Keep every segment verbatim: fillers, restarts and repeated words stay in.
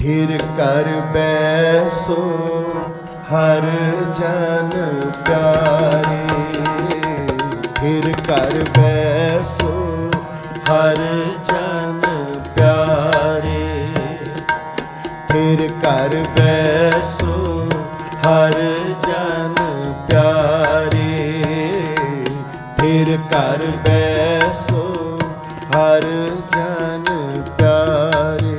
थिर कर बैसो हर जन प्यारे, थिर कर बैसो हर जन प्यारे, थिर कर बैसो हर जन प्यारे, थिर कर बैसो हर जन प्यारे।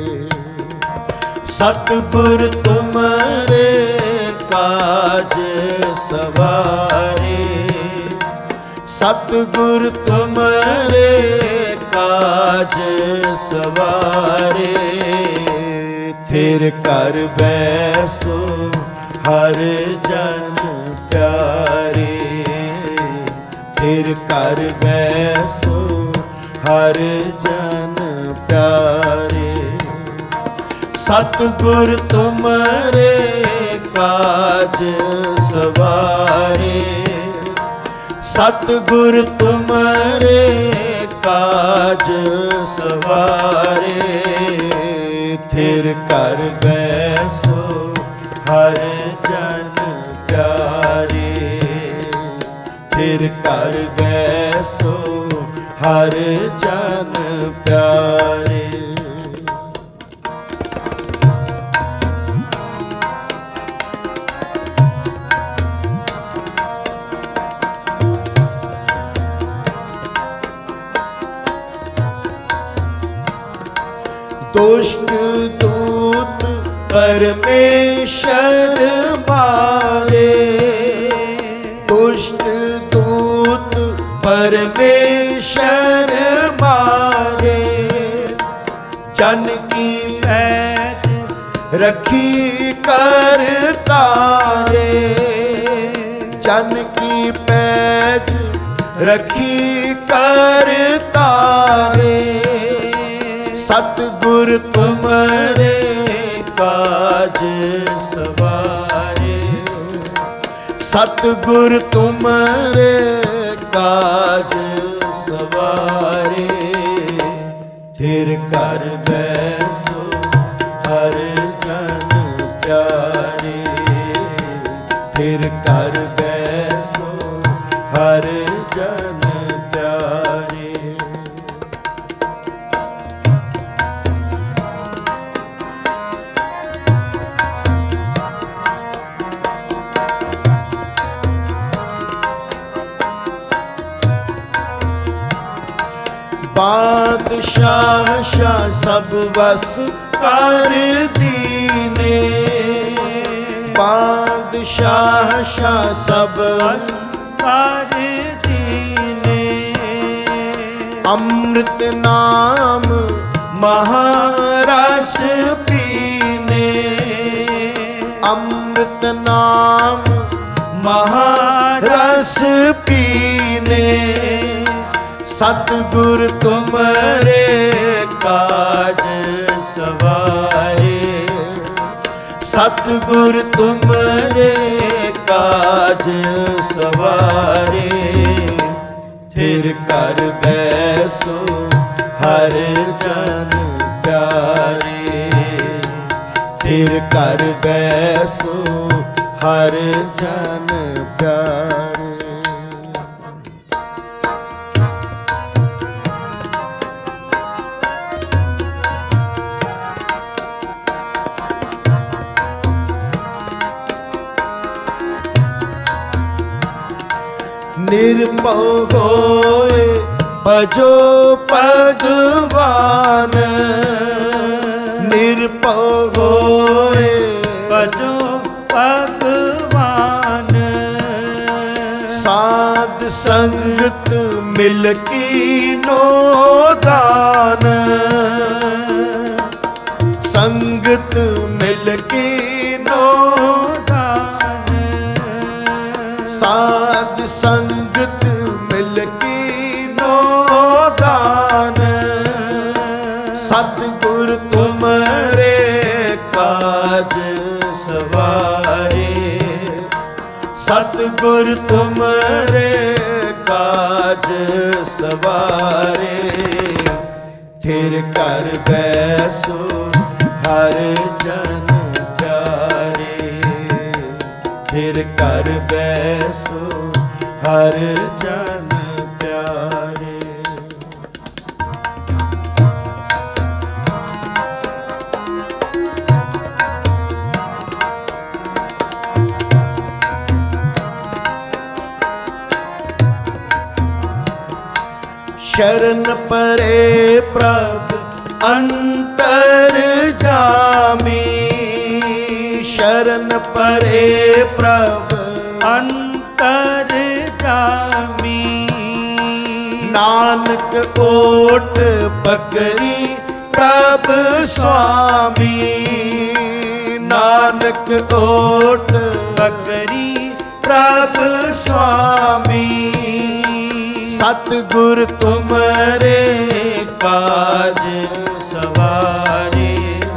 सतगुर तुमरे काज सवारे, सतगुर तुमरे काज सवारे, थिर कर बैसो हर जन प्यारे, थिर कर बैसो हर जन प्यारे। सतगुर तुमरे काज सवारे, सतगुर तुमरे काज सवारे, थिर कर बैसो हर जन प्यारे, थिर कर बैसो हर जन प्यारे। दुष्ट दूत परमेश्वर मारे, दुष्ट दूत परमेश्वर मारे, जन की पैठ रखी कर तारे, जन की पैठ रखी कर तारे, सतगुर तुमरे काज सवारे, सतगुर तुमरे काज सवारे, थिर कर बैसो हर जन प्यारे, थिर कर बैसो हर जन प्यारे। बादशाह शाह सब बस कर दीने, बादशाह शाह सब कर दीने, अमृत नाम महारस पीने, अमृत नाम महारस पीने, सतगुर तुमरे काज सवारे, सतगुर तुमरे काज सवारे, थिर कर बैसो हर जन प्यारे, थिर कर बैसो हर जन प्यारे। निर्भव होए भजो भगवान, निर्भव होए भजो भगवान, साध संगत मिल कीनो दान, संगत मिल कीनो दान, साध संगत मिल कीनो दान, सतगुर तुमरे काज सवारे, सतगुर तुमरे काज सवारे, थिर कर बैसो ਹਰ ਜਨ ਪਿਆਰੇ। ਫਿਰ ਕਰ ਬੈਸੋ ਹਰ ਜਨ ਪਿਆਰੇ। शरण परे प्रभ अंतर जामी। शरण परे प्रभ अंतर जामी। नानक ओट पकड़ी प्रभ स्वामी। नानक ओट पकड़ी प्रभ स्वामी। सतगुर तुमरे काज सवारे।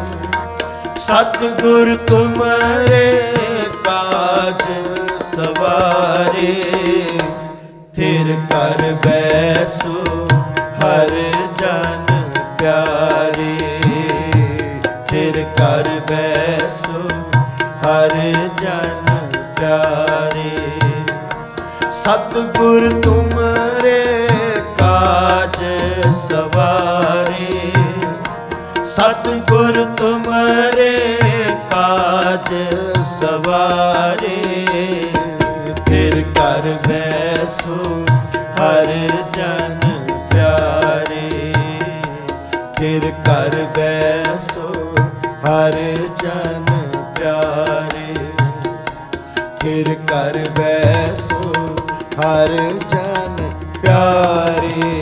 सतगुर तुमरे काज सवारे। थिर कर बैसो हर जन प्यारे। थिर कर बैसो हर जन प्यारे। सतगुर तुमरे काज सवारे। सतगुर तुमरे काज सवारे। फिर कर बैसो हर जन प्यारे। फिर कर बैसो हर जन प्यारे। फिर कर बैसो हर जन प्यारे।